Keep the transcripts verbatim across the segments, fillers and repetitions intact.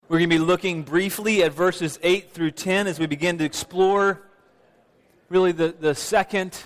We're going to be looking briefly at verses eight through ten as we begin to explore really the, the second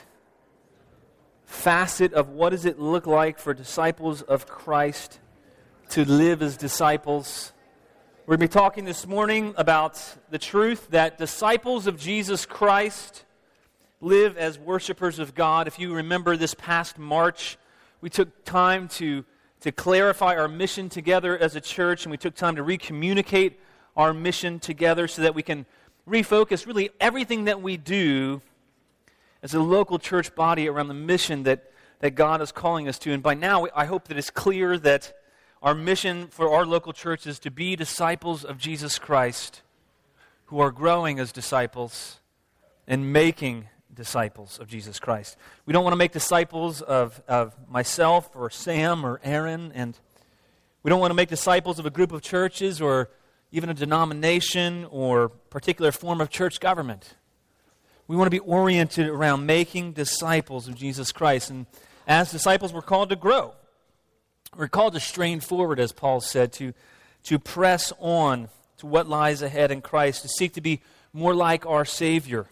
facet of what does it look like for disciples of Christ to live as disciples. We're going to be talking this morning about the truth that disciples of Jesus Christ live as worshipers of God. If you remember this past March, we took time to to clarify our mission together as a church, and we took time to recommunicate our mission together so that we can refocus really everything that we do as a local church body around the mission that, that God is calling us to. And by now, I hope that it's clear that our mission for our local church is to be disciples of Jesus Christ who are growing as disciples and making disciples of Jesus Christ. We don't want to make disciples of, of myself or Sam or Aaron, and we don't want to make disciples of a group of churches or even a denomination or particular form of church government. We want to be oriented around making disciples of Jesus Christ, and as disciples we're called to grow. We're called to strain forward, as Paul said, to, to press on to what lies ahead in Christ, to seek to be more like our Savior.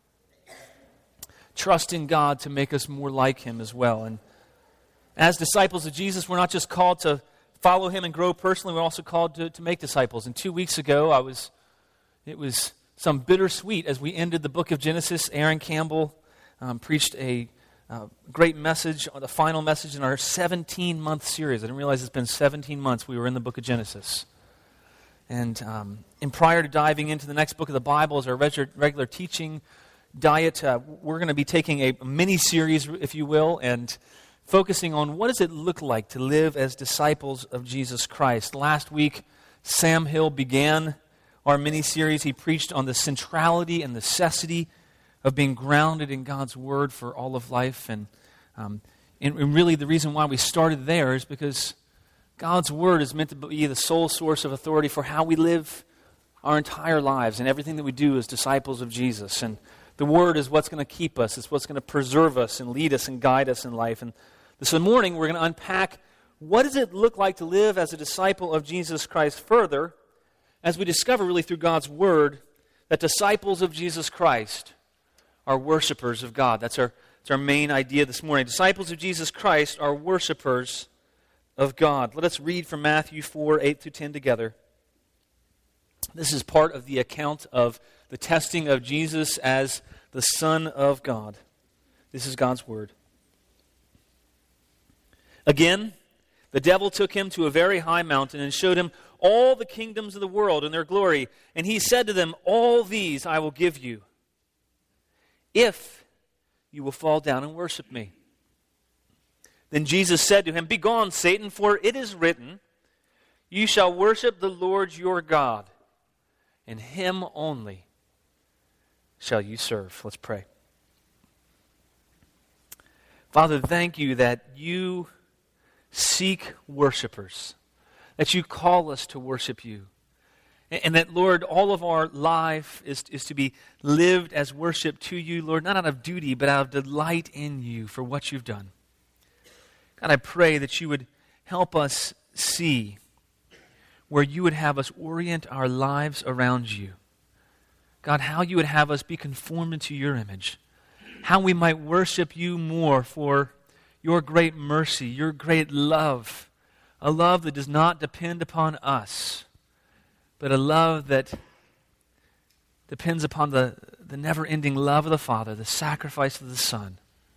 Trust in God to make us more like Him as well. And as disciples of Jesus, we're not just called to follow Him and grow personally, we're also called to, to make disciples. And two weeks ago, I was, it was some bittersweet as we ended the book of Genesis. Aaron Campbell um, preached a uh, great message, the final message in our seventeen-month series. I didn't realize it's been seventeen months we were in the book of Genesis. And, um, and prior to diving into the next book of the Bible as our regular, regular teaching diet, uh, we're going to be taking a mini-series, if you will, and focusing on what does it look like to live as disciples of Jesus Christ. Last week, Sam Hill began our mini-series. He preached on the centrality and necessity of being grounded in God's Word for all of life. And, um, and, and really the reason why we started there is because God's Word is meant to be the sole source of authority for how we live our entire lives and everything that we do as disciples of Jesus. And the Word is what's going to keep us. It's what's going to preserve us and lead us and guide us in life. And this morning, we're going to unpack what does it look like to live as a disciple of Jesus Christ further as we discover really through God's Word that disciples of Jesus Christ are worshipers of God. That's our, that's our main idea this morning. Disciples of Jesus Christ are worshipers of God. Let us read from Matthew four, eight through ten together. This is part of the account of the testing of Jesus as the Son of God. This is God's Word. Again, the devil took him to a very high mountain and showed him all the kingdoms of the world and their glory. And he said to them, "All these I will give you, if you will fall down and worship me." Then Jesus said to him, "Begone, Satan, for it is written, you shall worship the Lord your God, and Him only shall you serve." Let's pray. Father, thank you that you seek worshipers, that you call us to worship you, and that, Lord, all of our life is, is to be lived as worship to you, Lord, not out of duty, but out of delight in you for what you've done. God, I pray that you would help us see where you would have us orient our lives around you. God, how you would have us be conformed into your image. How we might worship you more for your great mercy, your great love. A love that does not depend upon us, but a love that depends upon the, the never-ending love of the Father, the sacrifice of the Son.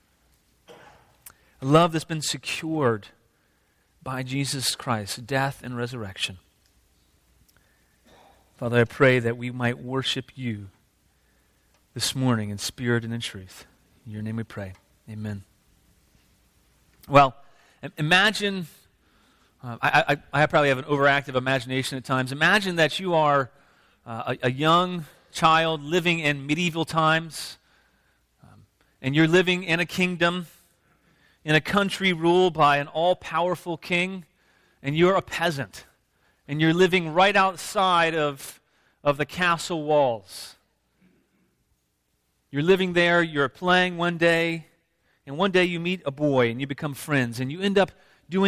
A love that's been secured by Jesus Christ's death and resurrection. Father, I pray that we might worship you this morning in spirit and in truth. In your name we pray. Amen. Well, imagine, uh, I, I, I probably have an overactive imagination at times. Imagine that you are uh, a, a young child living in medieval times, um, and you're living in a kingdom, in a country ruled by an all-powerful king, and you're a peasant. And you're living right outside of, of the castle walls. You're living there, you're playing one day, and one day you meet a boy and you become friends, and you end up doing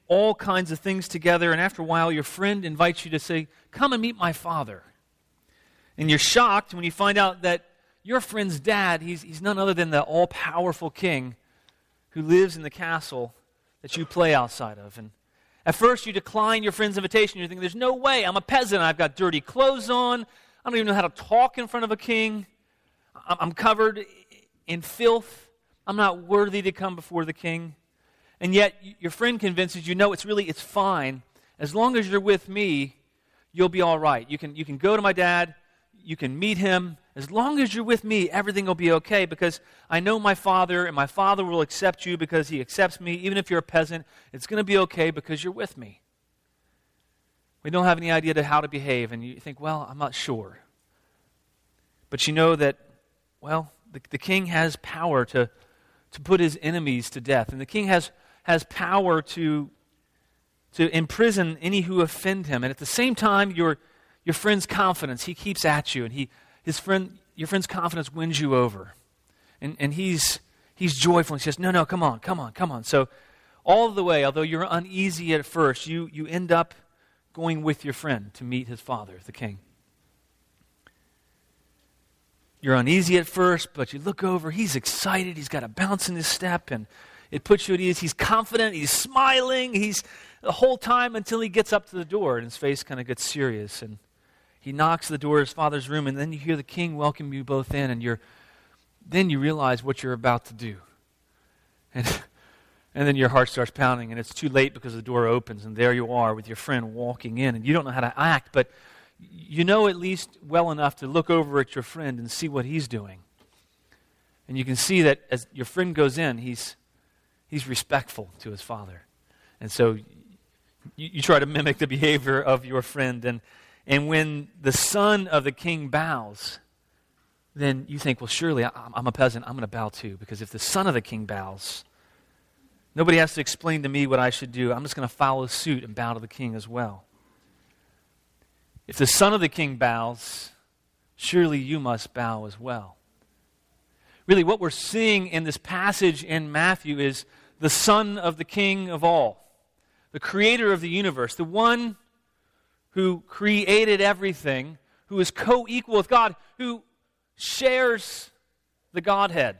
all kinds of things together, and after a while your friend invites you to say, come and meet my father. And you're shocked when you find out that your friend's dad, he's, he's none other than the all-powerful king who lives in the castle that you play outside of. And at first you decline your friend's invitation. You're thinking, there's no way, I'm a peasant, I've got dirty clothes on, I don't even know how to talk in front of a king, I'm covered in filth, I'm not worthy to come before the king. And yet your friend convinces you, no, it's really, it's fine. As long as you're with me, you'll be all right. You can, you can go to my dad, you can meet him. As long as you're with me, everything will be okay because I know my father, and my father will accept you because he accepts me. Even if you're a peasant, it's going to be okay because you're with me. We don't have any idea to how to behave, and you think, well, I'm not sure. But you know that, well, the, the king has power to, to put his enemies to death, and the king has, has power to, to imprison any who offend him. And at the same time, your, your friend's confidence, he keeps at you, and he His friend, your friend's confidence wins you over. And, and he's, he's joyful. He says, no, no, come on, come on, come on. So all the way, although you're uneasy at first, you, you end up going with your friend to meet his father, the king. You're uneasy at first, but you look over, he's excited, he's got a bounce in his step, and it puts you at ease. He's confident, he's smiling, he's the whole time until he gets up to the door, and his face kind of gets serious, and he knocks at the door of his father's room, and then you hear the king welcome you both in, and you're, then you realize what you're about to do. And, and then your heart starts pounding, and it's too late because the door opens, and there you are with your friend walking in, and you don't know how to act, but you know at least well enough to look over at your friend and see what he's doing. And you can see that as your friend goes in, he's, he's respectful to his father. And so you, you try to mimic the behavior of your friend, and And when the son of the king bows, then you think, well, surely I'm a peasant, I'm going to bow too. Because if the son of the king bows, nobody has to explain to me what I should do. I'm just going to follow suit and bow to the king as well. If the son of the king bows, surely you must bow as well. Really, what we're seeing in this passage in Matthew is the son of the king of all, the creator of the universe, the one who created everything, who is co-equal with God, who shares the Godhead.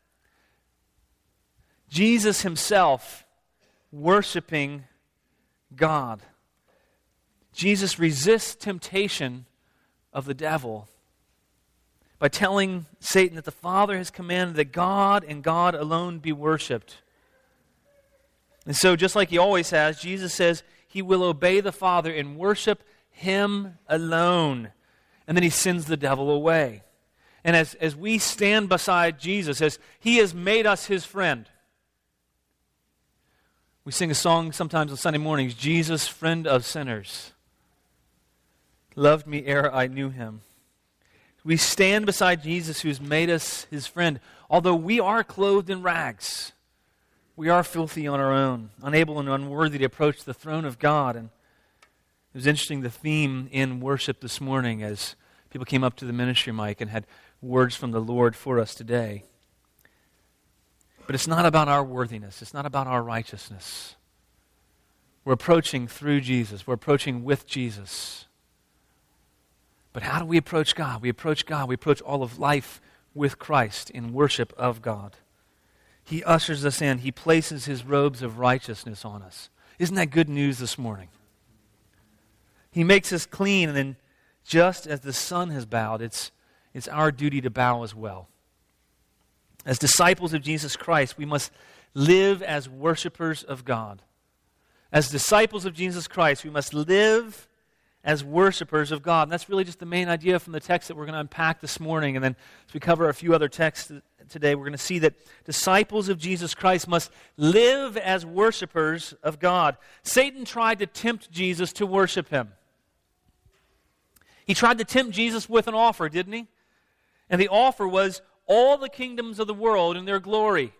Jesus himself worshiping God. Jesus resists temptation of the devil by telling Satan that the Father has commanded that God and God alone be worshipped. And so, just like he always has, Jesus says he will obey the Father and worship him alone. And then he sends the devil away. And as, as we stand beside Jesus, as he has made us his friend, we sing a song sometimes on Sunday mornings, Jesus, friend of sinners, loved me ere I knew him. We stand beside Jesus who's made us his friend. Although we are clothed in rags, we are filthy on our own, unable and unworthy to approach the throne of God. And it was interesting, the theme in worship this morning as people came up to the ministry mic and had words from the Lord for us today. But it's not about our worthiness. It's not about our righteousness. We're approaching through Jesus. We're approaching with Jesus. But how do we approach God? We approach God. We approach all of life with Christ in worship of God. He ushers us in. He places his robes of righteousness on us. Isn't that good news this morning? He makes us clean, and then just as the Son has bowed, it's, it's our duty to bow as well. As disciples of Jesus Christ, we must live as worshipers of God. As disciples of Jesus Christ, we must live as worshipers of God. And that's really just the main idea from the text that we're going to unpack this morning. And then as we cover a few other texts today, we're going to see that disciples of Jesus Christ must live as worshipers of God. Satan tried to tempt Jesus to worship him. He tried to tempt Jesus with an offer, didn't he? And the offer was all the kingdoms of the world and their glory.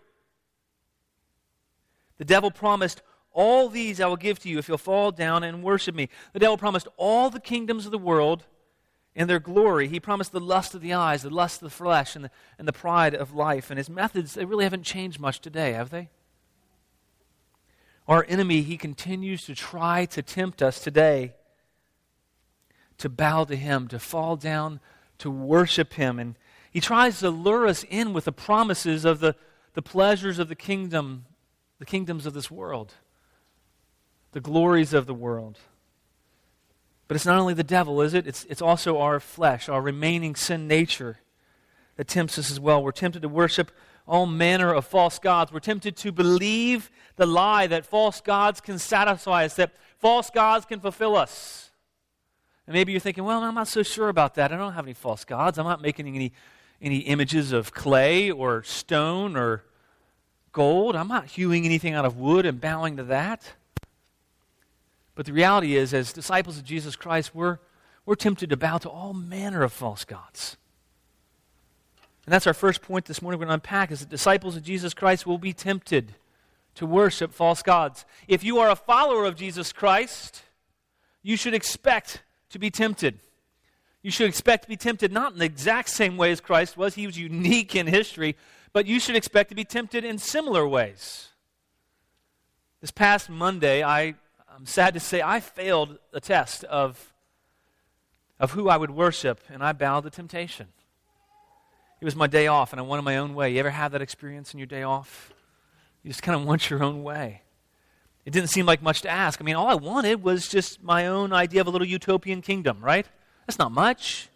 The devil promised, all these I will give to you if you'll fall down and worship me. The devil promised all the kingdoms of the world and their glory. He promised the lust of the eyes, the lust of the flesh, and the, and the pride of life. And his methods, they really haven't changed much today, have they? Our enemy, he continues to try to tempt us today to bow to him, to fall down, to worship him. And he tries to lure us in with the promises of the, the pleasures of the kingdom, the kingdoms of this world, the glories of the world. But it's not only the devil, is it? It's, it's also our flesh, our remaining sin nature that tempts us as well. We're tempted to worship all manner of false gods. We're tempted to believe the lie that false gods can satisfy us, that false gods can fulfill us. And maybe you're thinking, well, I'm not so sure about that. I don't have any false gods. I'm not making any, any images of clay or stone or gold. I'm not hewing anything out of wood and bowing to that. But the reality is, as disciples of Jesus Christ, we're, we're tempted to bow to all manner of false gods. And that's our first point this morning we're going to unpack, is that disciples of Jesus Christ will be tempted to worship false gods. If you are a follower of Jesus Christ, you should expect to be tempted. You should expect to be tempted not in the exact same way as Christ was. He was unique in history, but you should expect to be tempted in similar ways. This past Monday, I, I'm sad to say, I failed a test of, of who I would worship, and I bowed to temptation. It was my day off, and I wanted my own way. You ever have that experience in your day off? You just kind of want your own way. It didn't seem like much to ask. I mean, all I wanted was just my own idea of a little utopian kingdom, right? That's not much.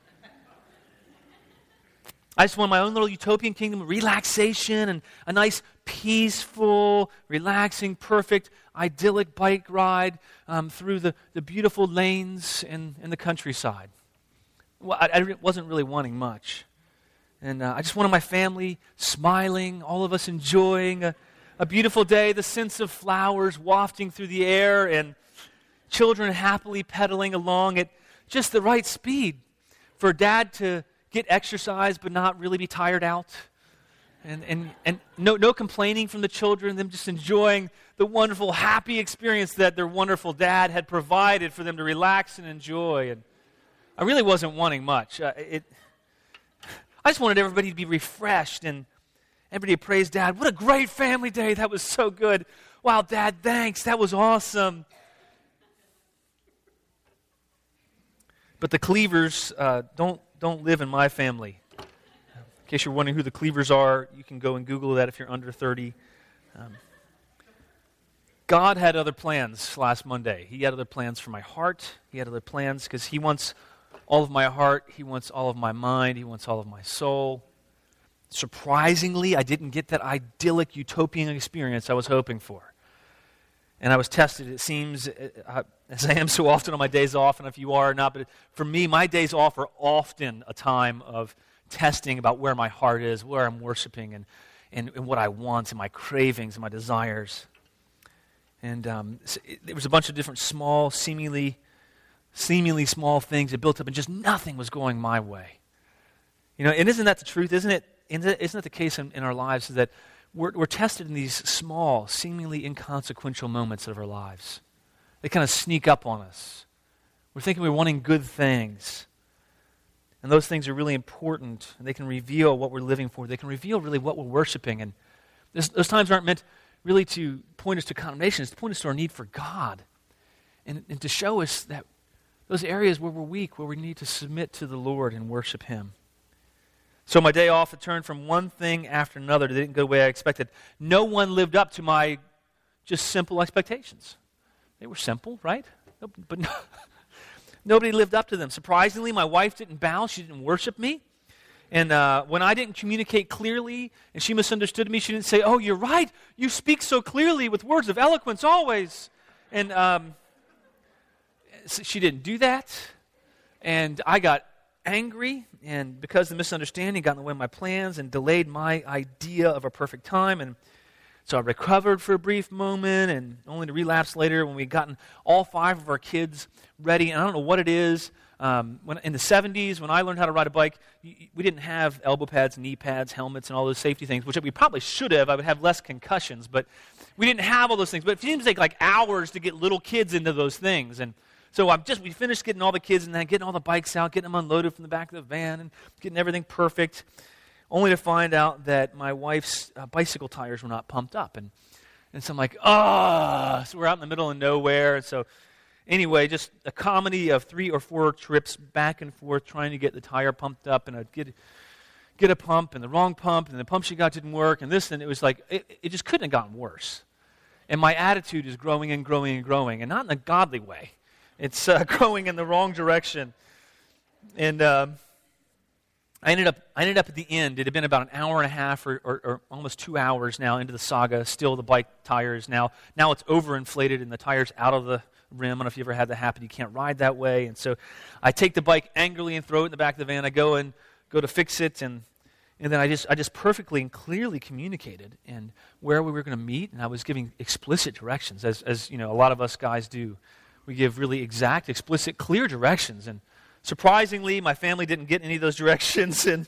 I just want my own little utopian kingdom, relaxation, and a nice, peaceful, relaxing, perfect, idyllic bike ride um, through the, the beautiful lanes in, in the countryside. Well, I, I wasn't really wanting much. And uh, I just wanted my family smiling, all of us enjoying a, a beautiful day, the scents of flowers wafting through the air, and children happily pedaling along at just the right speed for Dad to get exercise but not really be tired out. And and, and no, no complaining from the children, them just enjoying the wonderful, happy experience that their wonderful dad had provided for them to relax and enjoy. And I really wasn't wanting much. Uh, it... I just wanted everybody to be refreshed and everybody to praise Dad. What a great family day. That was so good. Wow, Dad, thanks. That was awesome. But the Cleavers uh, don't, don't live in my family. In case you're wondering who the Cleavers are, you can go and Google that if you're under thirty. Um, God had other plans last Monday. He had other plans for my heart. He had other plans because He wants all of my heart. He wants all of my mind. He wants all of my soul. Surprisingly, I didn't get that idyllic utopian experience I was hoping for. And I was tested, it seems, uh, as I am so often on my days off, and if you are or not, but for me, my days off are often a time of testing about where my heart is, where I'm worshiping, and, and, and what I want, and my cravings, and my desires. And um, it, there was a bunch of different small, seemingly seemingly small things that built up, and just nothing was going my way. You know, and isn't that the truth? Isn't it? Isn't that the case in, in our lives? Is that we're, we're tested in these small, seemingly inconsequential moments of our lives. They kind of sneak up on us. We're thinking we're wanting good things, and those things are really important, and they can reveal what we're living for. They can reveal really what we're worshiping, and this, those times aren't meant really to point us to condemnation. It's to point us to our need for God, and, and to show us that those areas where we're weak, where we need to submit to the Lord and worship Him. So my day off, it turned from one thing after another. It didn't go the way I expected. No one lived up to my just simple expectations. They were simple, right? But no, nobody lived up to them. Surprisingly, my wife didn't bow. She didn't worship me. And uh, when I didn't communicate clearly and she misunderstood me, she didn't say, "Oh, you're right. You speak so clearly with words of eloquence always." And um, so she didn't do that. And I got angry, and because the misunderstanding got in the way of my plans and delayed my idea of a perfect time. And so I recovered for a brief moment, and only to relapse later when we'd gotten all five of our kids ready. And I don't know what it is. Um, when in the seventies, when I learned how to ride a bike, we didn't have elbow pads, knee pads, helmets, and all those safety things, which we probably should have. I would have less concussions, but we didn't have all those things. But it seems like like hours to get little kids into those things. And so I'm just, we finished getting all the kids and then getting all the bikes out, getting them unloaded from the back of the van, and getting everything perfect, only to find out that my wife's uh, bicycle tires were not pumped up. And And so I'm like, ah. So we're out in the middle of nowhere. And so anyway, just a comedy of three or four trips back and forth trying to get the tire pumped up, and I'd get get a pump and the wrong pump, and the pump she got didn't work, and this, and it was like, it, it just couldn't have gotten worse. And my attitude is growing and growing and growing, and not in a godly way. It's uh, growing in the wrong direction. And uh, I ended up I ended up at the end. It had been about an hour and a half or, or, or almost two hours now into the saga. Still the bike tires now. Now it's overinflated and the tire's out of the rim. I don't know if you ever had that happen. You can't ride that way. And so I take the bike angrily and throw it in the back of the van. I go and go to fix it, and and then I just I just perfectly and clearly communicated and where we were going to meet, and I was giving explicit directions, as as you know a lot of us guys do. We give really exact, explicit, clear directions, and surprisingly, my family didn't get any of those directions, and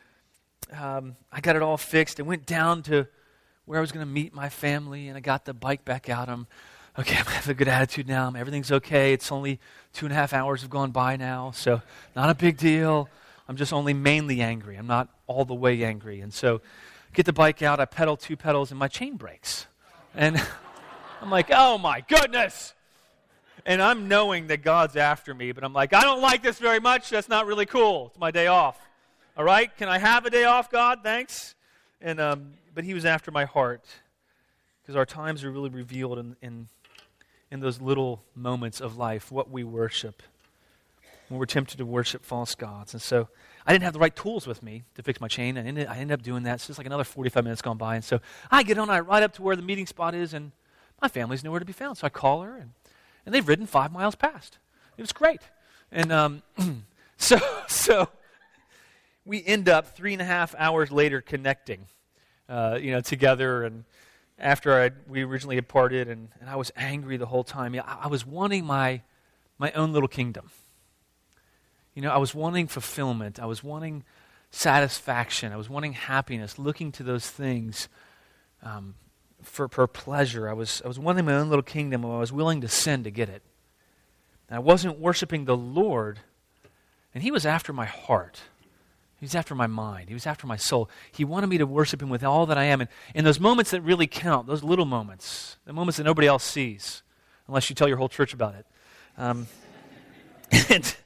um, I got it all fixed and went down to where I was going to meet my family, and I got the bike back out. I'm, okay, I have a good attitude now. Everything's okay. It's only two and a half hours have gone by now, so not a big deal. I'm just only mainly angry. I'm not all the way angry. And so get the bike out, I pedal two pedals, and my chain breaks. And I'm like, oh my goodness! And I'm knowing that God's after me, but I'm like, I don't like this very much. That's not really cool. It's my day off. All right? Can I have a day off, God? Thanks. And um, but he was after my heart, because our times are really revealed in, in in those little moments of life, what we worship, when we're tempted to worship false gods. And so I didn't have the right tools with me to fix my chain. I ended, I ended up doing that. So it's like another forty-five minutes gone by. And so I get on, I ride up to where the meeting spot is, and my family's nowhere to be found. So I call her, and And they've ridden five miles past. It was great. And um, so so we end up three and a half hours later connecting, uh, you know, together. And after I we originally had parted, and, and I was angry the whole time. I, I was wanting my my own little kingdom. You know, I was wanting fulfillment. I was wanting satisfaction. I was wanting happiness, looking to those things um For, for pleasure. I was I was wanting my own little kingdom, and I was willing to sin to get it. And I wasn't worshiping the Lord, and he was after my heart. He was after my mind. He was after my soul. He wanted me to worship him with all that I am. And in those moments that really count, those little moments, the moments that nobody else sees, unless you tell your whole church about it. Um, and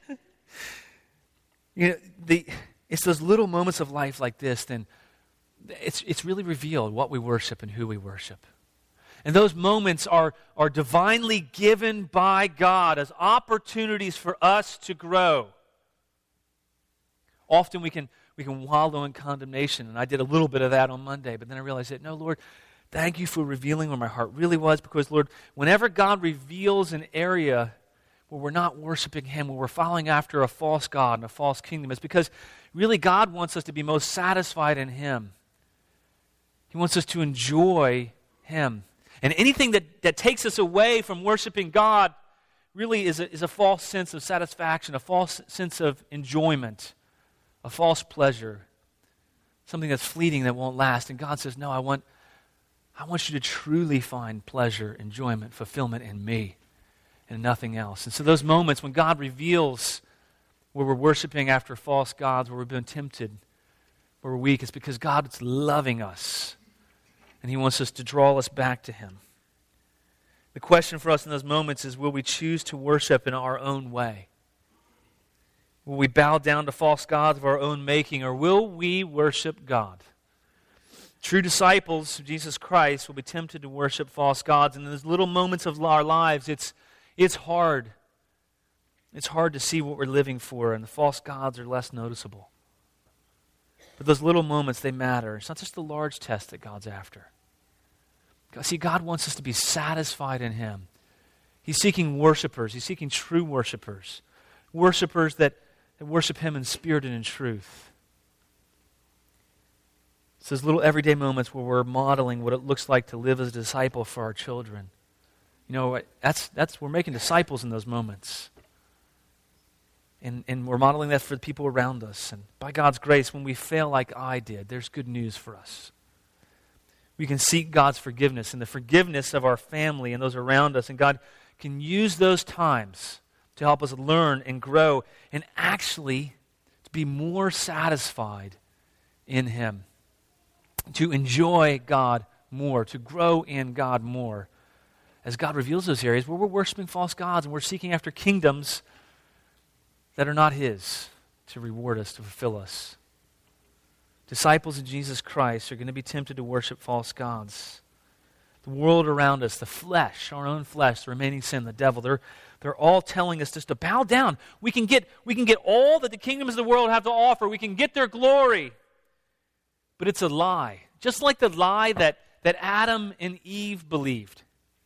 you know, the it's those little moments of life like this, then It's it's really revealed what we worship and who we worship. And those moments are, are divinely given by God as opportunities for us to grow. Often we can we can wallow in condemnation, and I did a little bit of that on Monday, but then I realized that, no, Lord, thank you for revealing where my heart really was, because, Lord, whenever God reveals an area where we're not worshiping him, where we're following after a false god and a false kingdom, it's because really God wants us to be most satisfied in him. He wants us to enjoy him. And anything that, that takes us away from worshiping God really is a, is a false sense of satisfaction, a false sense of enjoyment, a false pleasure, something that's fleeting that won't last. And God says, no, I want, I want you to truly find pleasure, enjoyment, fulfillment in me and nothing else. And so those moments when God reveals where we're worshiping after false gods, where we've been tempted, where we're weak, it's because God is loving us. And he wants us to draw us back to him. The question for us in those moments is, will we choose to worship in our own way? Will we bow down to false gods of our own making, or will we worship God? True disciples of Jesus Christ will be tempted to worship false gods. And in those little moments of our lives, it's, it's hard. It's hard to see what we're living for, and the false gods are less noticeable. But those little moments, they matter. It's not just the large test that God's after. See, God wants us to be satisfied in him. He's seeking worshipers. He's seeking true worshipers. Worshipers that, that worship him in spirit and in truth. It's those little everyday moments where we're modeling what it looks like to live as a disciple for our children. You know, that's that's we're making disciples in those moments. And, and we're modeling that for the people around us. And by God's grace, when we fail like I did, there's good news for us. We can seek God's forgiveness and the forgiveness of our family and those around us. And God can use those times to help us learn and grow and actually to be more satisfied in him. To enjoy God more, to grow in God more, as God reveals those areas where we're worshiping false gods and we're seeking after kingdoms that are not His to reward us, to fulfill us. Disciples of Jesus Christ are going to be tempted to worship false gods. The world around us, the flesh, our own flesh, the remaining sin, the devil, they're, they're all telling us just to bow down. We can get, we can get all that the kingdoms of the world have to offer. We can get their glory. But it's a lie. Just like the lie that, that Adam and Eve believed.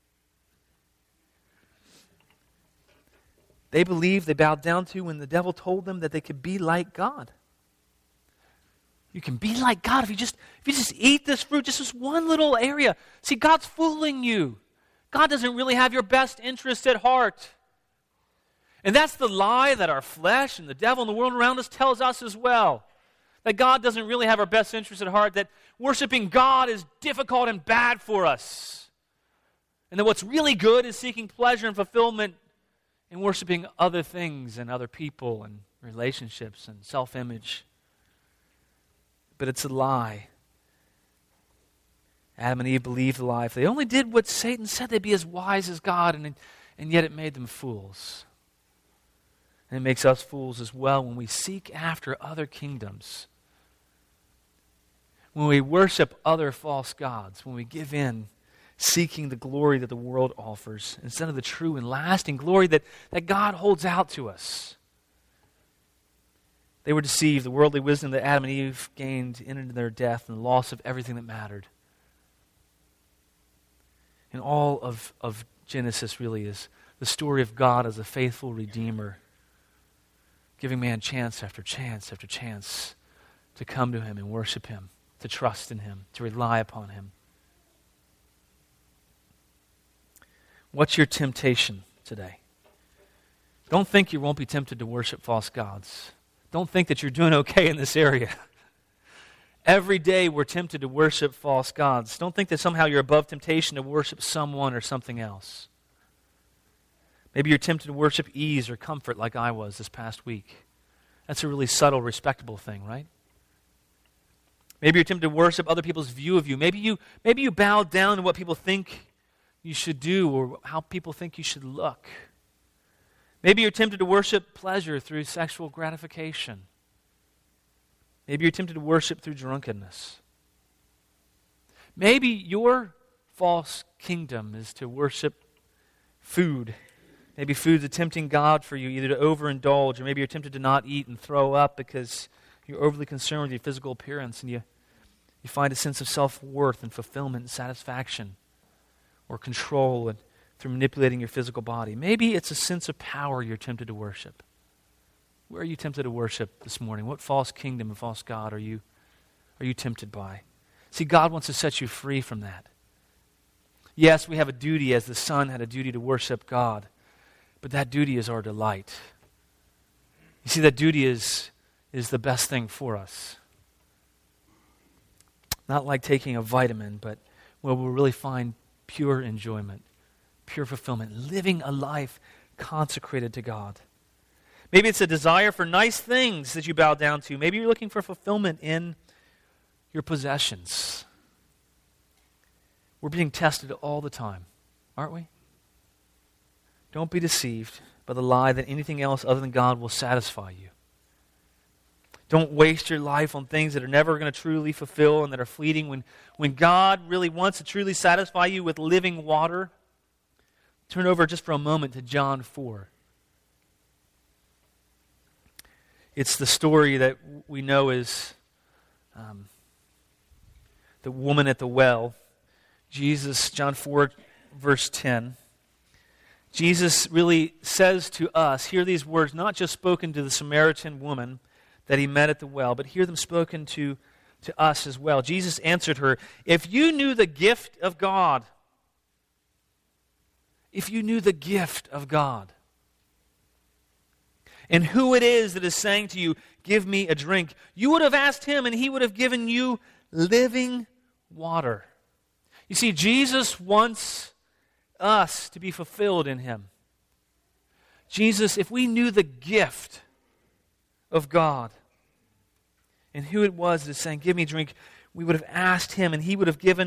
They believed, they bowed down to when the devil told them that they could be like God. You can be like God if you just if you just eat this fruit, just this one little area. See, God's fooling you. God doesn't really have your best interest at heart. And that's the lie that our flesh and the devil and the world around us tells us as well. That God doesn't really have our best interest at heart, that worshiping God is difficult and bad for us. And that what's really good is seeking pleasure and fulfillment in worshiping other things and other people and relationships and self-image. But it's a lie. Adam and Eve believed the lie. If they only did what Satan said, they'd be as wise as God, and, and yet it made them fools. And it makes us fools as well when we seek after other kingdoms. When we worship other false gods, when we give in, seeking the glory that the world offers, instead of the true and lasting glory that, that God holds out to us. They were deceived. The worldly wisdom that Adam and Eve gained ended their death and the loss of everything that mattered. And all of, of Genesis really is the story of God as a faithful Redeemer, giving man chance after chance after chance to come to Him and worship Him, to trust in Him, to rely upon Him. What's your temptation today? Don't think you won't be tempted to worship false gods. Don't think that you're doing okay in this area. Every day we're tempted to worship false gods. Don't think that somehow you're above temptation to worship someone or something else. Maybe you're tempted to worship ease or comfort like I was this past week. That's a really subtle, respectable thing, right? Maybe you're tempted to worship other people's view of you. Maybe you, maybe you bow down to what people think you should do or how people think you should look. Maybe you're tempted to worship pleasure through sexual gratification. Maybe you're tempted to worship through drunkenness. Maybe your false kingdom is to worship food. Maybe food's a tempting God for you, either to overindulge, or maybe you're tempted to not eat and throw up because you're overly concerned with your physical appearance and you, you find a sense of self-worth and fulfillment and satisfaction or control and through manipulating your physical body. Maybe it's a sense of power you're tempted to worship. Where are you tempted to worship this morning? What false kingdom and false god are you, are you tempted by? See, God wants to set you free from that. Yes, we have a duty, as the Son had a duty to worship God, but that duty is our delight. You see, that duty is, is the best thing for us. Not like taking a vitamin, but where we'll really find pure enjoyment, pure fulfillment, living a life consecrated to God. Maybe it's a desire for nice things that you bow down to. Maybe you're looking for fulfillment in your possessions. We're being tested all the time, aren't we? Don't be deceived by the lie that anything else other than God will satisfy you. Don't waste your life on things that are never going to truly fulfill and that are fleeting. When, when God really wants to truly satisfy you with living water, turn over just for a moment to John four. It's the story that we know is um, the woman at the well. Jesus, John four, verse ten. Jesus really says to us, hear these words, not just spoken to the Samaritan woman that he met at the well, but hear them spoken to, to us as well. Jesus answered her, if you knew the gift of God, if you knew the gift of God, and who it is that is saying to you, give me a drink, you would have asked him and he would have given you living water. You see, Jesus wants us to be fulfilled in him. Jesus, if we knew the gift of God and who it was that is saying, give me a drink, we would have asked him and he would have given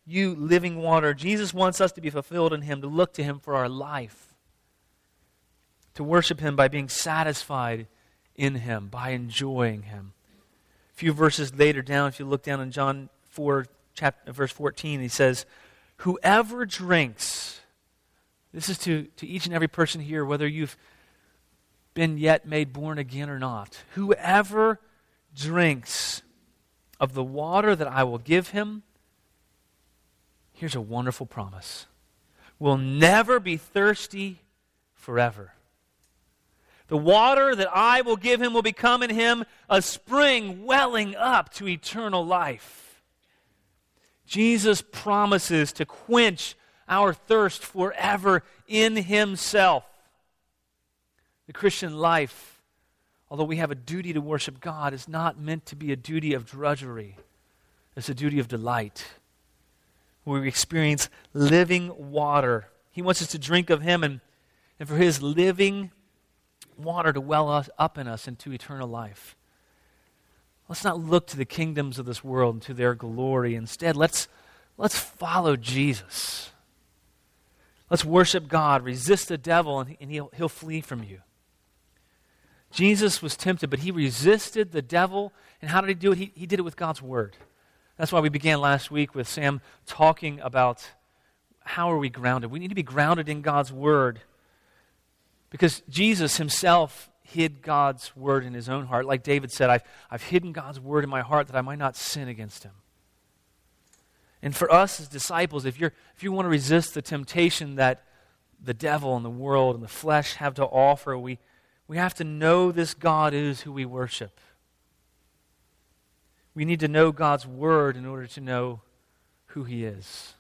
you living water. Jesus wants us to be fulfilled in him, to look to him for our life, to worship him by being satisfied in him, by enjoying him. A few verses later down, if you look down in John four, chapter, verse fourteen, he says, whoever drinks, this is to, to each and every person here, whether you've been yet made born again or not, whoever drinks of the water that I will give him, here's a wonderful promise, will never be thirsty forever. The water that I will give him will become in him a spring welling up to eternal life. Jesus promises to quench our thirst forever in himself. The Christian life, although we have a duty to worship God, is not meant to be a duty of drudgery. It's a duty of delight, where we experience living water. He wants us to drink of him and, and for his living water to well us up in us into eternal life. Let's not look to the kingdoms of this world and to their glory. Instead, let's, let's follow Jesus. Let's worship God, resist the devil, and, and he'll, he'll flee from you. Jesus was tempted, but he resisted the devil. And how did he do it? He, he did it with God's word. That's why we began last week with Sam talking about how are we grounded. We need to be grounded in God's word, because Jesus himself hid God's word in his own heart. Like David said, I've, I've hidden God's word in my heart that I might not sin against him. And for us as disciples, if you're if you want to resist the temptation that the devil and the world and the flesh have to offer, we, we have to know this God is who we worship. We need to know God's word in order to know who he is.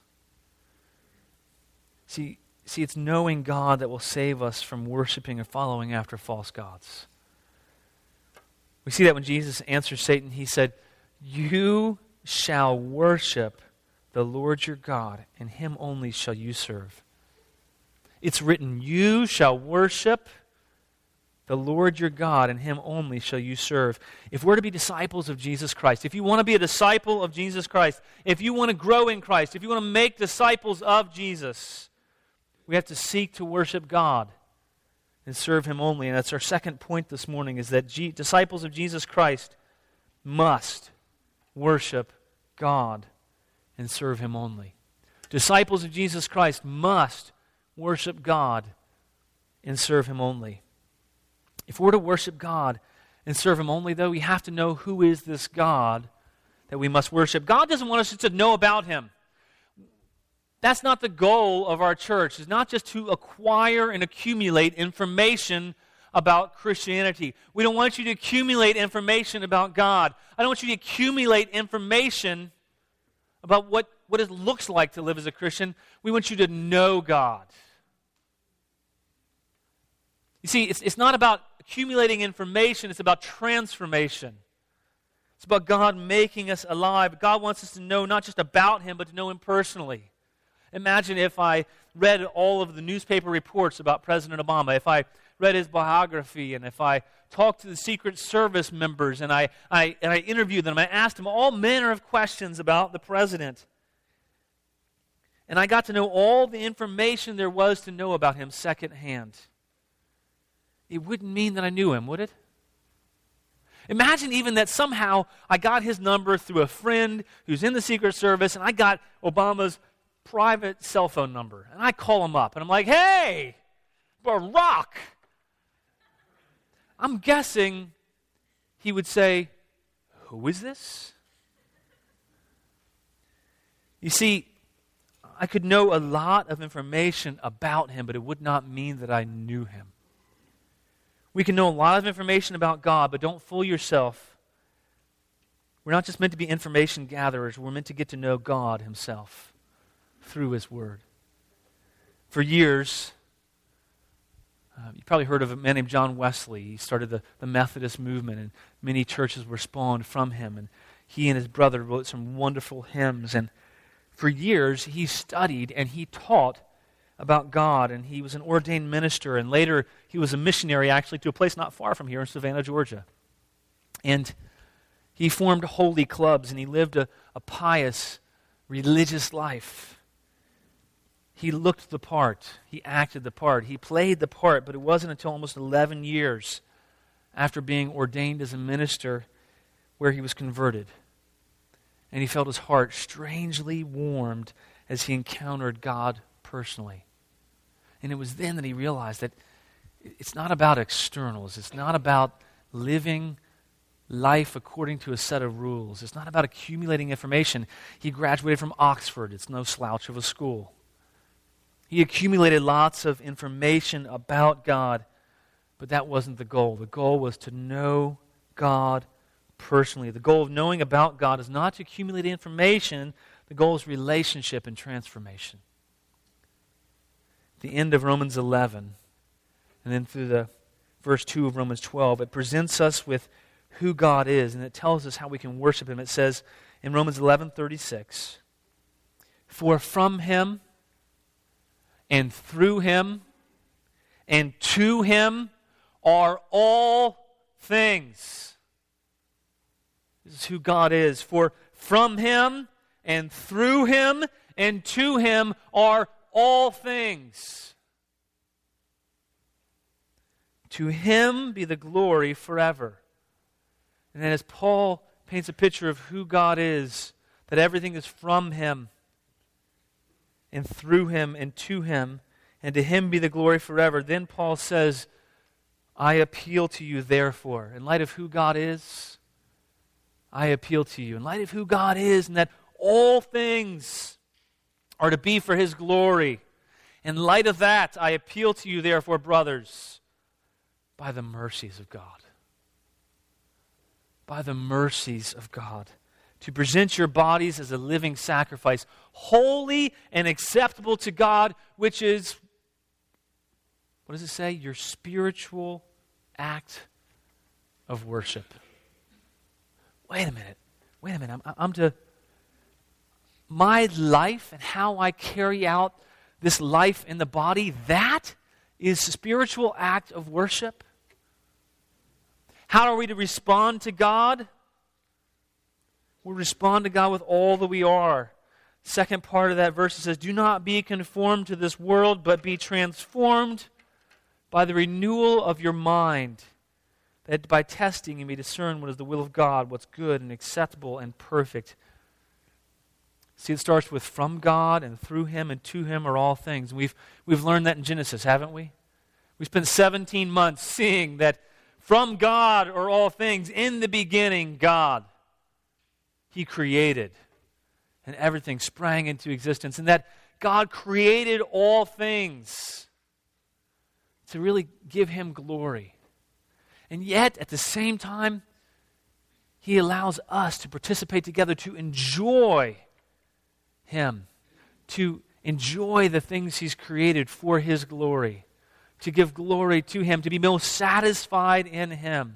See, see, it's knowing God that will save us from worshiping or following after false gods. We see that when Jesus answered Satan, he said, you shall worship the Lord your God, and him only shall you serve. It's written, you shall worship the Lord your God, and him only shall you serve. If we're to be disciples of Jesus Christ, if you want to be a disciple of Jesus Christ, if you want to grow in Christ, if you want to make disciples of Jesus, we have to seek to worship God and serve him only. And that's our second point this morning, is that G- disciples of Jesus Christ must worship God and serve him only. Disciples of Jesus Christ must worship God and serve him only. If we're to worship God and serve him only, though, we have to know who is this God that we must worship. God doesn't want us just to know about him. That's not the goal of our church. It's not just to acquire and accumulate information about Christianity. We don't want you to accumulate information about God. I don't want you to accumulate information about what, what it looks like to live as a Christian. We want you to know God. You see, it's, it's not about accumulating information, it's about transformation. It's about God making us alive. God wants us to know not just about him, but to know him personally. Imagine if I read all of the newspaper reports about President Obama, if I read his biography, and if I talked to the Secret Service members, and I, I, and I interviewed them, I asked them all manner of questions about the president. And I got to know all the information there was to know about him secondhand. It wouldn't mean that I knew him, would it? Imagine even that somehow I got his number through a friend who's in the Secret Service, and I got Obama's private cell phone number. And I call him up, and I'm like, hey, Barack. I'm guessing he would say, who is this? You see, I could know a lot of information about him, but it would not mean that I knew him. We can know a lot of information about God, but don't fool yourself. We're not just meant to be information gatherers. We're meant to get to know God himself through his word. For years, uh, you probably heard of a man named John Wesley. He started the, the Methodist movement, and many churches were spawned from him. And he and his brother wrote some wonderful hymns. And for years, he studied and he taught about God, and he was an ordained minister, and later he was a missionary actually to a place not far from here in Savannah, Georgia. And he formed holy clubs, and he lived a, a pious, religious life. He looked the part. He acted the part. He played the part, but it wasn't until almost eleven years after being ordained as a minister where he was converted. And he felt his heart strangely warmed as he encountered God personally. And it was then that he realized that it's not about externals. It's not about living life according to a set of rules. It's not about accumulating information. He graduated from Oxford. It's no slouch of a school. He accumulated lots of information about God, but that wasn't the goal. The goal was to know God personally. The goal of knowing about God is not to accumulate information. The goal is relationship and transformation. At the end of Romans eleven, and then through the verse two of Romans twelve, it presents us with who God is, and it tells us how we can worship Him. It says in Romans eleven thirty-six, "For from Him and through Him and to Him are all things." This is who God is. For from Him and through Him and to Him are all things. To Him be the glory forever. And then as Paul paints a picture of who God is, that everything is from Him and through Him and to Him, and to Him be the glory forever, then Paul says, I appeal to you therefore, in light of who God is, I appeal to you, in light of who God is, and that all things are to be for His glory. In light of that, I appeal to you therefore, brothers, by the mercies of God. By the mercies of God, to present your bodies as a living sacrifice, holy and acceptable to God, which is, what does it say? Your spiritual act of worship. Wait a minute. Wait a minute. I'm, I'm to, my life and how I carry out this life in the body, that is spiritual act of worship? How are we to respond to God? We respond to God with all that we are. Second part of that verse, it says, do not be conformed to this world, but be transformed by the renewal of your mind, that by testing you may discern what is the will of God, what's good and acceptable and perfect. See, it starts with from God and through Him and to Him are all things. We've, we've learned that in Genesis, haven't we? We spent seventeen months seeing that from God are all things. In the beginning, God. He created. And everything sprang into existence. And that God created all things to really give Him glory. And yet, at the same time, He allows us to participate together to enjoy Him. To enjoy the things He's created for His glory. To give glory to Him, to be most satisfied in Him.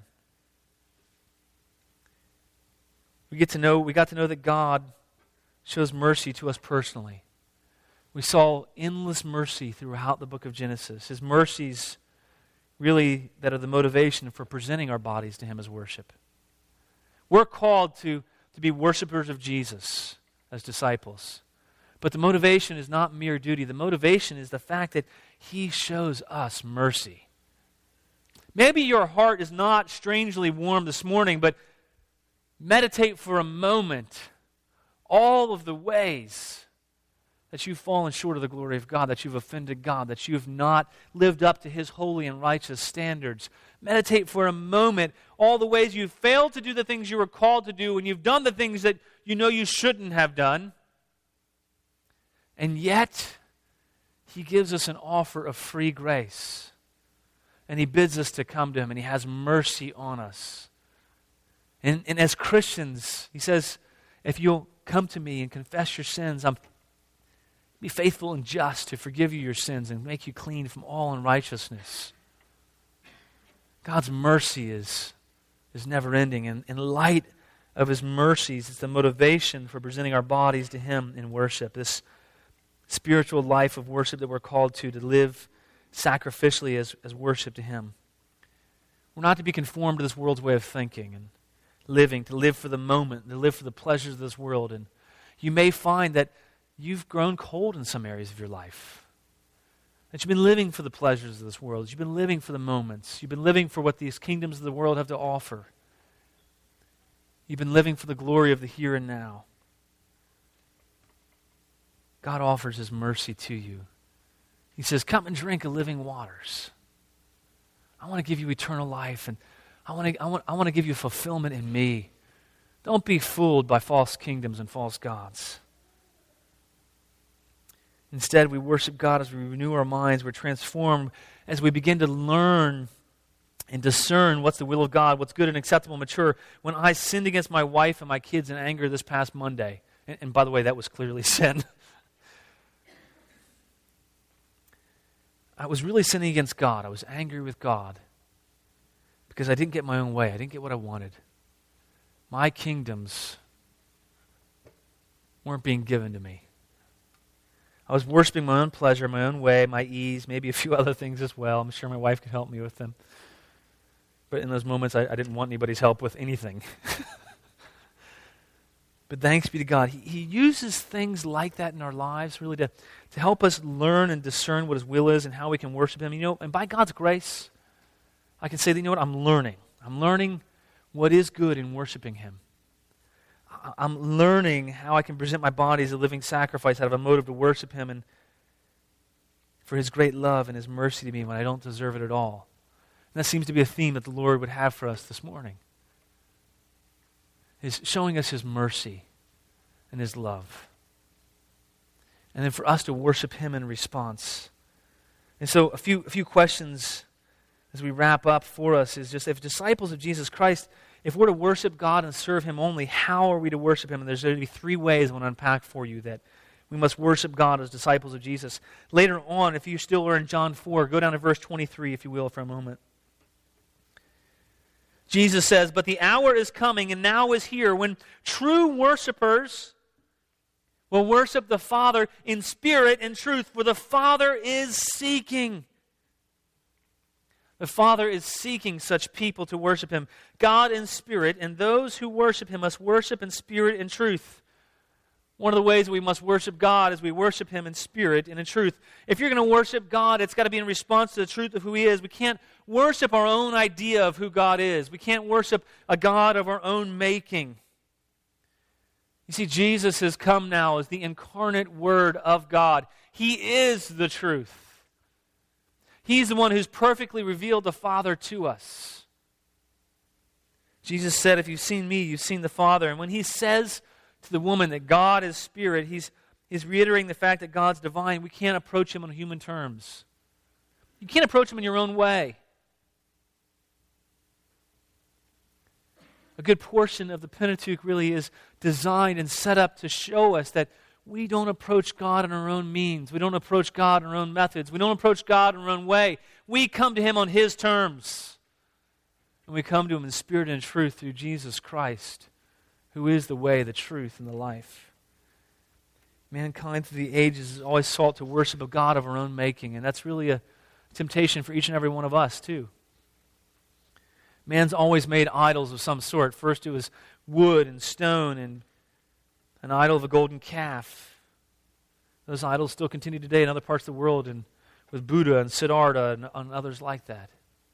We get to know, we got to know that God shows mercy to us personally. We saw endless mercy throughout the book of Genesis. His mercies really that are the motivation for presenting our bodies to Him as worship. We're called to, to be worshipers of Jesus as disciples. But the motivation is not mere duty. The motivation is the fact that He shows us mercy. Maybe your heart is not strangely warm this morning, but meditate for a moment all of the ways that you've fallen short of the glory of God, that you've offended God, that you have not lived up to His holy and righteous standards. Meditate for a moment all the ways you've failed to do the things you were called to do, and you've done the things that you know you shouldn't have done. And yet, He gives us an offer of free grace. And He bids us to come to Him, and He has mercy on us. And, and as Christians, He says, if you'll come to me and confess your sins, I'm be faithful and just to forgive you your sins and make you clean from all unrighteousness. God's mercy is, is never ending. And in light of His mercies, it's the motivation for presenting our bodies to Him in worship. This spiritual life of worship that we're called to, to live sacrificially as, as worship to Him. We're not to be conformed to this world's way of thinking and living, to live for the moment, to live for the pleasures of this world. And You may find that you've grown cold in some areas of your life. That you've been living for the pleasures of this world. You've been living for the moments. You've been living for what these kingdoms of the world have to offer. You've been living for the glory of the here and now. God offers His mercy to you. He says, come and drink of living waters. I want to give you eternal life, and I want to, I want, I want to give you fulfillment in me. Don't be fooled by false kingdoms and false gods. Instead, we worship God as we renew our minds. We're transformed as we begin to learn and discern what's the will of God, what's good and acceptable and mature. When I sinned against my wife and my kids in anger this past Monday, and, and by the way, that was clearly sin. I was really sinning against God. I was angry with God because I didn't get my own way. I didn't get what I wanted. My kingdoms weren't being given to me. I was worshiping my own pleasure, my own way, my ease, maybe a few other things as well. I'm sure my wife could help me with them. But in those moments, I, I didn't want anybody's help with anything. But thanks be to God. He, he uses things like that in our lives really to, to help us learn and discern what His will is and how we can worship Him. You know, and by God's grace, I can say that, you know what, I'm learning. I'm learning what is good in worshiping Him. I, I'm learning how I can present my body as a living sacrifice out of a motive to worship Him and for His great love and His mercy to me when I don't deserve it at all. And that seems to be a theme that the Lord would have for us this morning. Is showing us His mercy and His love. And then for us to worship Him in response. And so a few, a few questions as we wrap up for us is just, if disciples of Jesus Christ, if we're to worship God and serve Him only, how are we to worship Him? And there's going to be three ways I want to unpack for you that we must worship God as disciples of Jesus. Later on, if you still are in John four, go down to verse twenty-three, if you will, for a moment. Jesus says, but the hour is coming and now is here when true worshipers will worship the Father in spirit and truth, for the Father is seeking. The Father is seeking such people to worship Him. God in spirit, and those who worship Him must worship in spirit and truth. One of the ways we must worship God is we worship Him in spirit and in truth. If you're going to worship God, it's got to be in response to the truth of who He is. We can't worship our own idea of who God is. We can't worship a God of our own making. You see, Jesus has come now as the incarnate Word of God. He is the truth. He's the one who's perfectly revealed the Father to us. Jesus said, if you've seen me, you've seen the Father. And when He says to the woman that God is spirit, he's, he's reiterating the fact that God's divine. We can't approach Him on human terms. You can't approach Him in your own way. A good portion of the Pentateuch really is designed and set up to show us that we don't approach God in our own means. We don't approach God in our own methods. We don't approach God in our own way. We come to Him on His terms. And we come to Him in spirit and truth through Jesus Christ, who is the way, the truth, and the life. Mankind through the ages has always sought to worship a God of our own making, and that's really a temptation for each and every one of us, too. Man's always made idols of some sort. First it was wood and stone and an idol of a golden calf. Those idols still continue today in other parts of the world, and with Buddha and Siddhartha and, and others like that.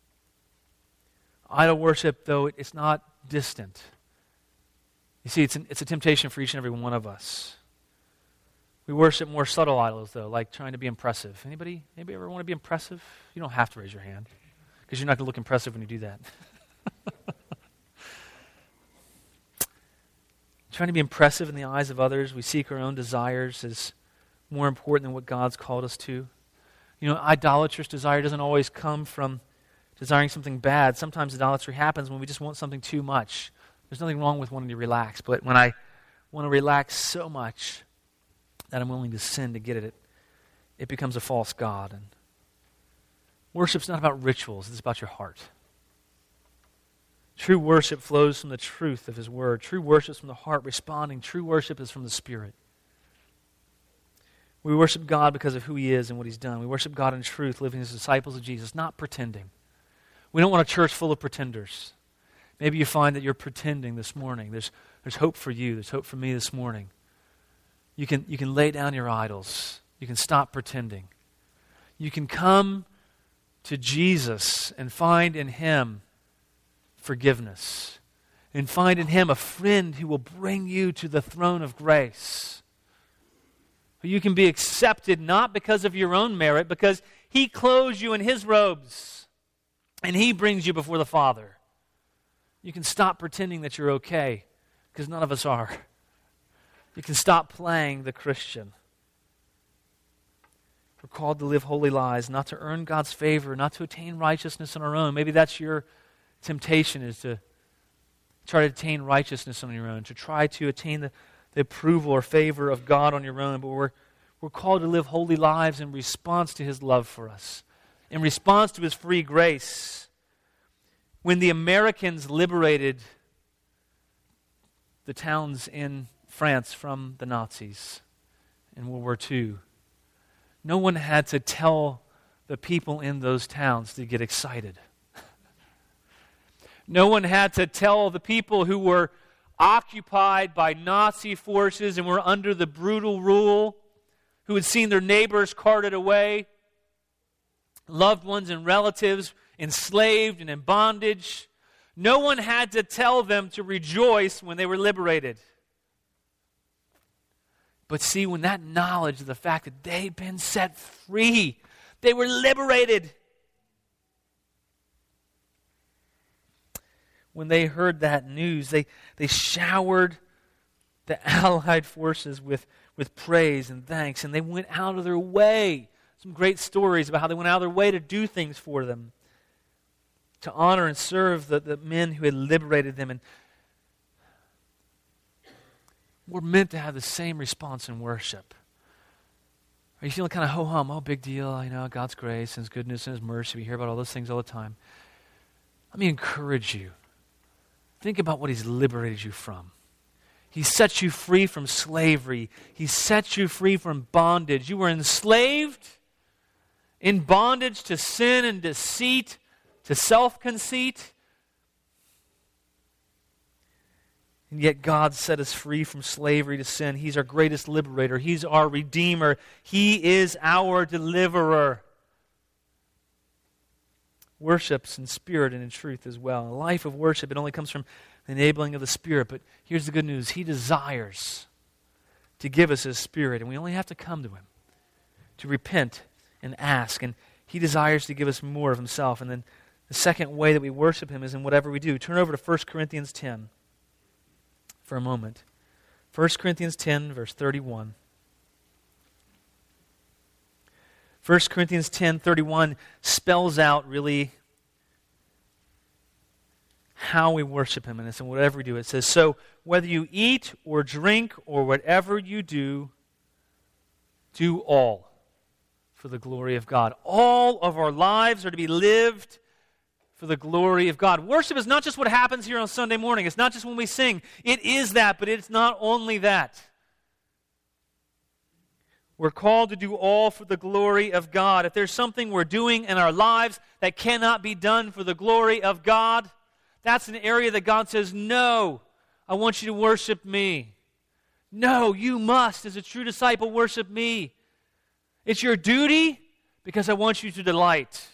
Idol worship, though, it's not distant. You see, it's, an, it's a temptation for each and every one of us. We worship more subtle idols, though, like trying to be impressive. Anybody, anybody ever want to be impressive? You don't have to raise your hand, because you're not going to look impressive when you do that. Trying to be impressive in the eyes of others, we seek our own desires as more important than what God's called us to. You know, idolatrous desire doesn't always come from desiring something bad. Sometimes idolatry happens when we just want something too much. There's nothing wrong with wanting to relax, but when I want to relax so much that I'm willing to sin to get it, it becomes a false god. And worship's not about rituals, it's about your heart. True worship flows from the truth of His Word. True worship is from the heart responding. True worship is from the Spirit. We worship God because of who He is and what He's done. We worship God in truth, living as disciples of Jesus, not pretending. We don't want a church full of pretenders. Maybe you find that you're pretending this morning. There's, there's hope for you. There's hope for me this morning. You can, you can lay down your idols. You can stop pretending. You can come to Jesus and find in Him forgiveness. And find in Him a friend who will bring you to the throne of grace. You can be accepted not because of your own merit, because He clothes you in His robes. And He brings you before the Father. You can stop pretending that you're okay, because none of us are. You can stop playing the Christian. We're called to live holy lives, not to earn God's favor, not to attain righteousness on our own. Maybe that's your temptation, is to try to attain righteousness on your own, to try to attain the, the approval or favor of God on your own. But we're, we're called to live holy lives in response to His love for us, in response to His free grace. When the Americans liberated the towns in France from the Nazis in World War Two, no one had to tell the people in those towns to get excited. No one had to tell the people who were occupied by Nazi forces and were under the brutal rule, who had seen their neighbors carted away, loved ones and relatives enslaved and in bondage. No one had to tell them to rejoice when they were liberated. But see, when that knowledge of the fact that they'd been set free, they were liberated. When they heard that news, they, they showered the Allied forces with, with praise and thanks, and they went out of their way. Some great stories about how they went out of their way to do things for them, to honor and serve the, the men who had liberated them. And we're meant to have the same response in worship. Are you feeling kind of ho-hum? Oh, big deal, you know, God's grace and His goodness and His mercy. We hear about all those things all the time. Let me encourage you. Think about what He's liberated you from. He set you free from slavery. He set you free from bondage. You were enslaved, in bondage to sin and deceit, to self-conceit. And yet God set us free from slavery to sin. He's our greatest liberator. He's our Redeemer. He is our deliverer. Worships in spirit and in truth as well. A life of worship, it only comes from the enabling of the Spirit. But here's the good news. He desires to give us His Spirit, and we only have to come to Him to repent and ask. And He desires to give us more of Himself. And then the second way that we worship Him is in whatever we do. Turn over to First Corinthians ten for a moment. First Corinthians ten, verse thirty-one. First Corinthians ten, thirty-one spells out really how we worship Him. And it's in whatever we do. It says, so whether you eat or drink or whatever you do, do all for the glory of God. All of our lives are to be lived for the glory of God. Worship is not just what happens here on Sunday morning. It's not just when we sing. It is that, but it's not only that. We're called to do all for the glory of God. If there's something we're doing in our lives that cannot be done for the glory of God, that's an area that God says, no, I want you to worship me. No, you must, as a true disciple, worship me. It's your duty because I want you to delight.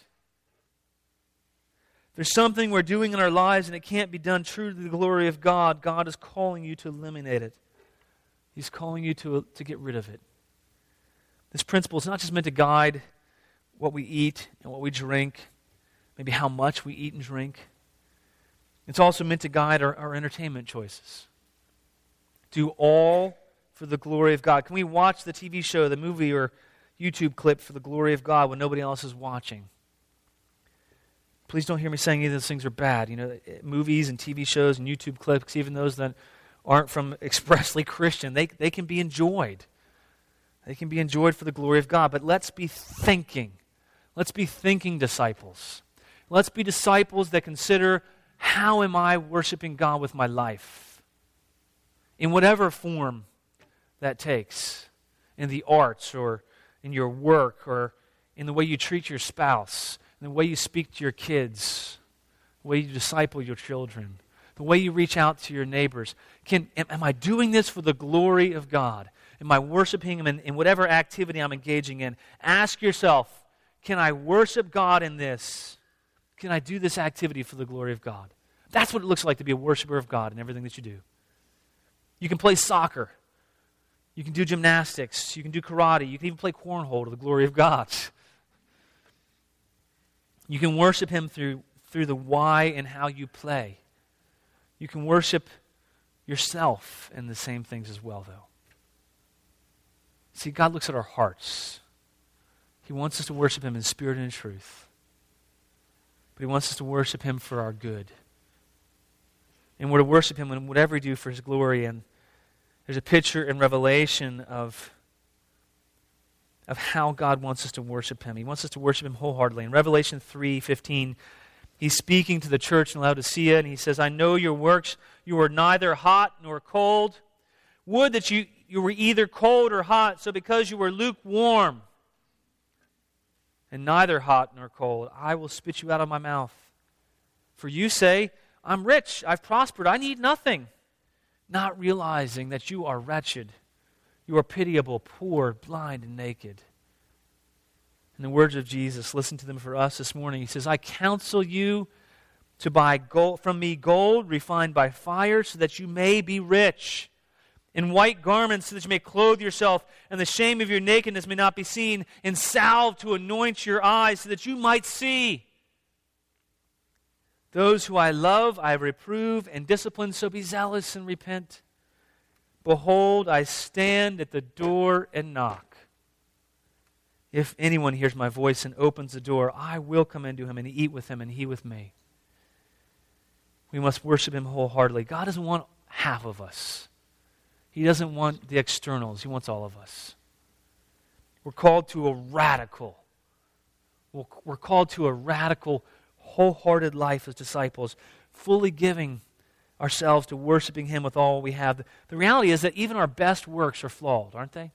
There's something we're doing in our lives and it can't be done true to the glory of God. God is calling you to eliminate it. He's calling you to, to get rid of it. This principle is not just meant to guide what we eat and what we drink, maybe how much we eat and drink. It's also meant to guide our, our entertainment choices. Do all for the glory of God. Can we watch the T V show, the movie, or YouTube clip for the glory of God when nobody else is watching? Please don't hear me saying either of those things are bad. You know, movies and T V shows and YouTube clips, even those that aren't from expressly Christian, they, they can be enjoyed. They can be enjoyed for the glory of God. But let's be thinking. Let's be thinking disciples. Let's be disciples that consider, how am I worshiping God with my life? In whatever form that takes. In the arts, or in your work, or in the way you treat your spouse, in the way you speak to your kids, the way you disciple your children, the way you reach out to your neighbors. Can, am, am I doing this for the glory of God? Am I worshiping Him in, in whatever activity I'm engaging in? Ask yourself, can I worship God in this? Can I do this activity for the glory of God? That's what it looks like to be a worshiper of God in everything that you do. You can play soccer. You can do gymnastics. You can do karate. You can even play cornhole to the glory of God. You can worship Him through, through the why and how you play. You can worship yourself in the same things as well, though. See, God looks at our hearts. He wants us to worship Him in spirit and in truth. But He wants us to worship Him for our good. And we're to worship Him in whatever we do for His glory. And there's a picture in Revelation of, of how God wants us to worship Him. He wants us to worship Him wholeheartedly. In Revelation three fifteen, He's speaking to the church in Laodicea, and He says, I know your works. You are neither hot nor cold. Would that you, you were either cold or hot, so because you were lukewarm and neither hot nor cold, I will spit you out of my mouth. For you say, I'm rich, I've prospered, I need nothing. Not realizing that you are wretched, you are pitiable, poor, blind, and naked. In the words of Jesus, listen to them for us this morning. He says, I counsel you to buy gold from me gold refined by fire so that you may be rich, in white garments so that you may clothe yourself, and the shame of your nakedness may not be seen, and salve to anoint your eyes so that you might see. Those who I love, I reprove and discipline, so be zealous and repent. Behold, I stand at the door and knock. If anyone hears my voice and opens the door, I will come into him and eat with him and he with me. We must worship Him wholeheartedly. God doesn't want half of us. He doesn't want the externals. He wants all of us. We're called to a radical, we're called to a radical, wholehearted life as disciples, fully giving ourselves to worshiping Him with all we have. The reality is that even our best works are flawed, aren't they?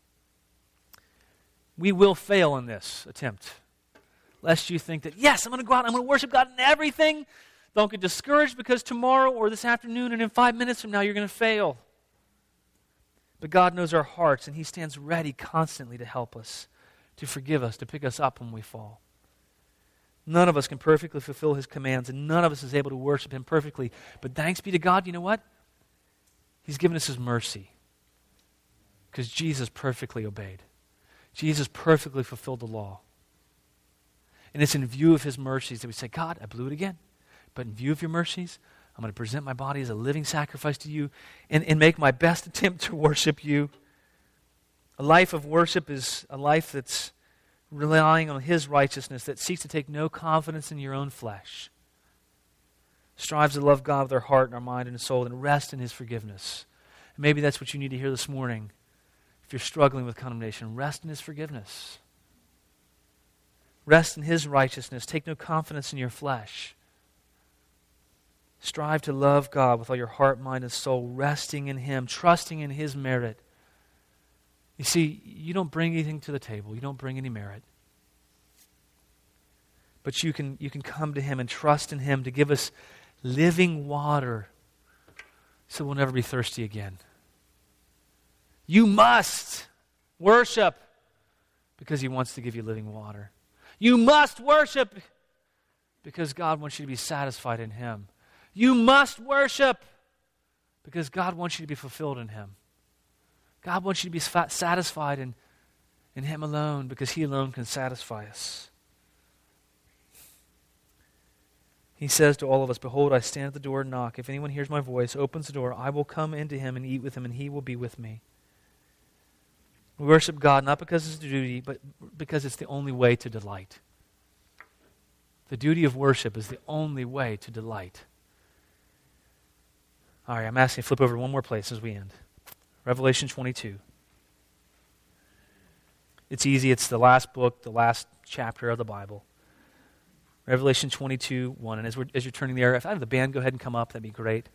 We will fail in this attempt. Lest you think that, yes, I'm going to go out and I'm going to worship God in everything. Don't get discouraged because tomorrow or this afternoon and in five minutes from now you're going to fail. But God knows our hearts, and He stands ready constantly to help us, to forgive us, to pick us up when we fall. None of us can perfectly fulfill His commands, and none of us is able to worship Him perfectly. But thanks be to God, you know what? He's given us His mercy because Jesus perfectly obeyed. Jesus perfectly fulfilled the law. And it's in view of His mercies that we say, God, I blew it again. But in view of your mercies, I'm going to present my body as a living sacrifice to you and, and make my best attempt to worship you. A life of worship is a life that's relying on His righteousness, that seeks to take no confidence in your own flesh, strives to love God with our heart and our mind and soul, and rest in His forgiveness. And maybe that's what you need to hear this morning. If you're struggling with condemnation, rest in His forgiveness. Rest in His righteousness. Take no confidence in your flesh. Strive to love God with all your heart, mind, and soul, resting in Him, trusting in His merit. You see, you don't bring anything to the table. You don't bring any merit. But you can, you can come to Him and trust in Him to give us living water so we'll never be thirsty again. You must worship because He wants to give you living water. You must worship because God wants you to be satisfied in Him. You must worship because God wants you to be fulfilled in Him. God wants you to be satisfied in, in Him alone because He alone can satisfy us. He says to all of us, behold, I stand at the door and knock. If anyone hears my voice, opens the door, I will come into him and eat with him, and he will be with me. We worship God not because it's a duty, but because it's the only way to delight. The duty of worship is the only way to delight. All right, I'm asking you to flip over one more place as we end. Revelation twenty-two. It's easy. It's the last book, the last chapter of the Bible. Revelation twenty-two, one. And as, we're, as you're turning there, if I have the band go ahead and come up, that'd be great.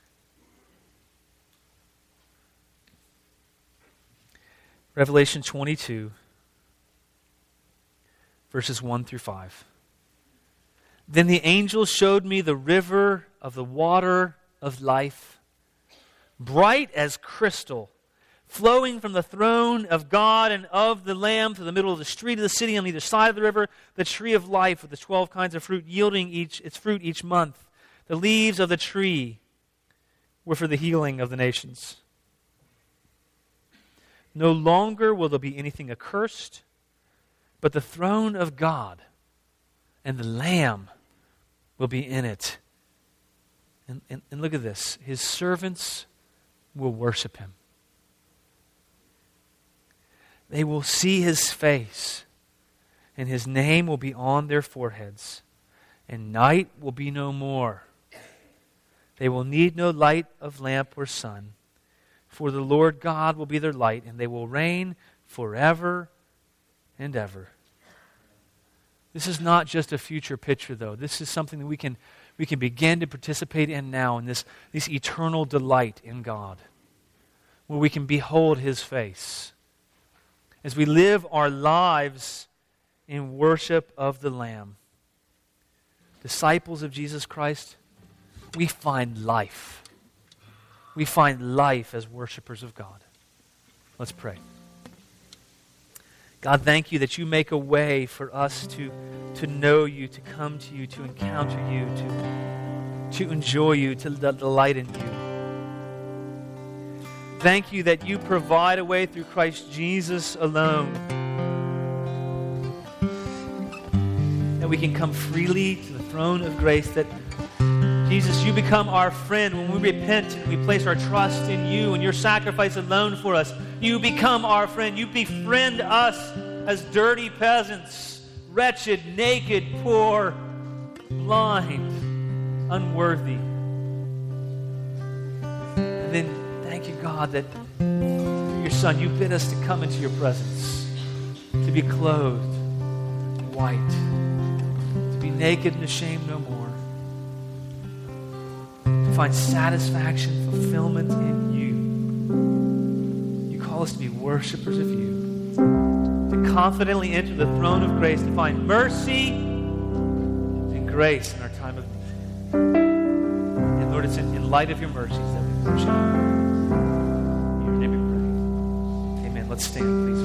Revelation twenty-two, verses one through five. Then the angel showed me the river of the water of life, bright as crystal, flowing from the throne of God and of the Lamb to the middle of the street of the city on either side of the river, the tree of life with the twelve kinds of fruit, yielding each its fruit each month. The leaves of the tree were for the healing of the nations. No longer will there be anything accursed, but the throne of God and the Lamb will be in it. And, and, and look at this. His servants will worship him. They will see his face, and his name will be on their foreheads, and night will be no more. They will need no light of lamp or sun, for the Lord God will be their light, and they will reign forever and ever. This is not just a future picture, though. This is something that we can we can begin to participate in now, in this, this eternal delight in God, where we can behold his face as we live our lives in worship of the Lamb. Disciples of Jesus Christ, we find life. We find life as worshipers of God. Let's pray. God, thank you that you make a way for us to, to know you, to come to you, to encounter you, to, to enjoy you, to delight in you. Thank you that you provide a way through Christ Jesus alone, that we can come freely to the throne of grace, that Jesus, you become our friend when we repent and we place our trust in you and your sacrifice alone for us. You become our friend. You befriend us as dirty peasants, wretched, naked, poor, blind, unworthy. And then thank you, God, that through your Son, you bid us to come into your presence, to be clothed in white, to be naked and ashamed no more, to find satisfaction, fulfillment in you. You call us to be worshipers of you, to confidently enter the throne of grace, to find mercy and grace in our time of need. And Lord, it's in, in light of your mercies that we worship you. In your name we pray. Amen. Let's stand, please.